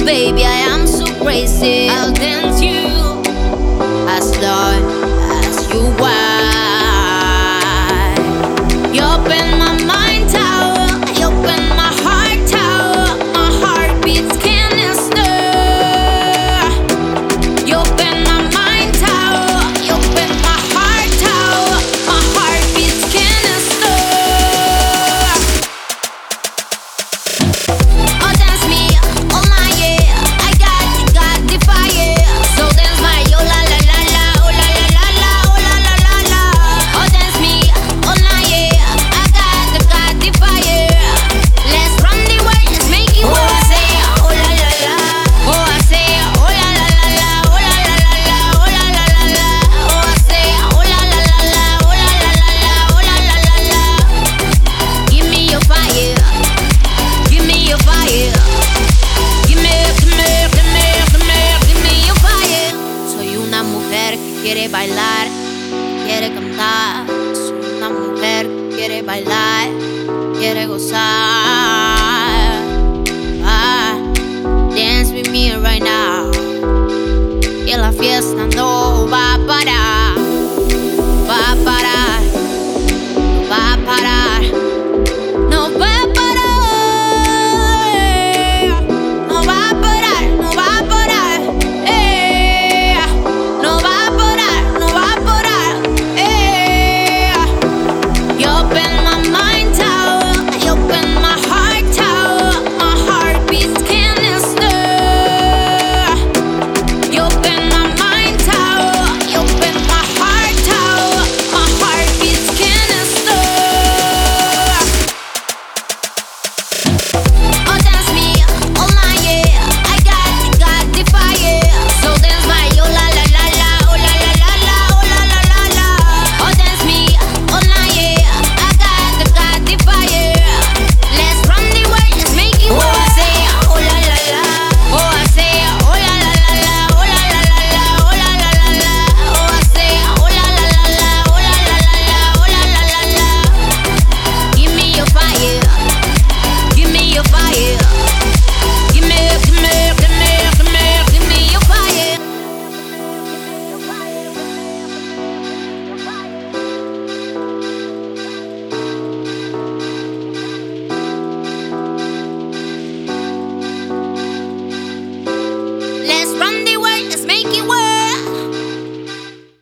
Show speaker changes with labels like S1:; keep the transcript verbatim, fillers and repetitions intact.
S1: baby, I am so crazy. I'll dance you as long as you want. You open my mind tower, you open my heart tower. My heartbeats can't stir. You open my mind tower, you open my heart tower. My heartbeats can't stir. Oh, dance me all night, yeah. I got, got the fire. So dance my oh la la la la, oh la la la la, oh la la la la. Oh, dance me all night, yeah. I got, got the fire. Let's run the world, let's make it work. Oh, I say oh la la la. Oh, I say oh la la la la, oh la la la la, oh la la la la. Oh, I say oh la la la la, oh la la la la, oh la la la la. Give me your fire. Give me your fire. Give me, give me, give me, give me, give me your fire. Soy una mujer que quiere bailar, quiere cantar. Soy una mujer que quiere bailar, quiere gozar. Ah, dance with me right now. Que la fiesta no va a parar.